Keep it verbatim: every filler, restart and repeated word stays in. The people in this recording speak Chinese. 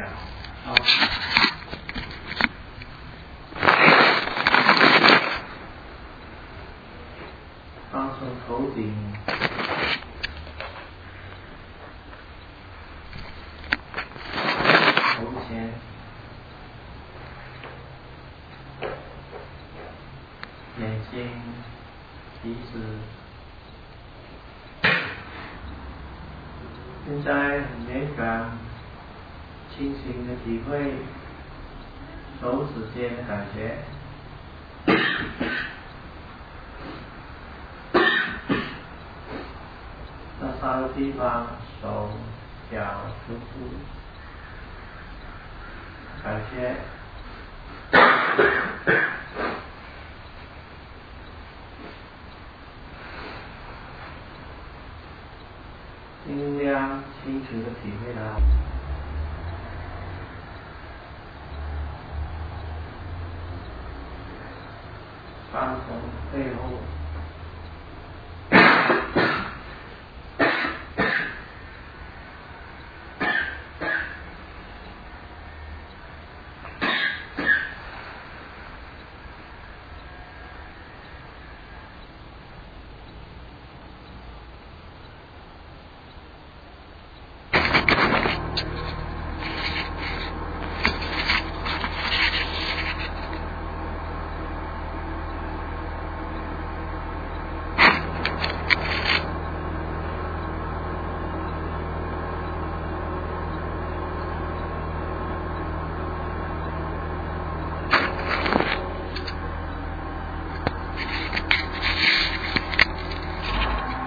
了。好，放松头顶，头前，眼睛、鼻子。现在很敏感，清醒的体会手指间的感觉，在啥个地方，手、脚、足部，感觉。尽量清楚的体会到，放松背后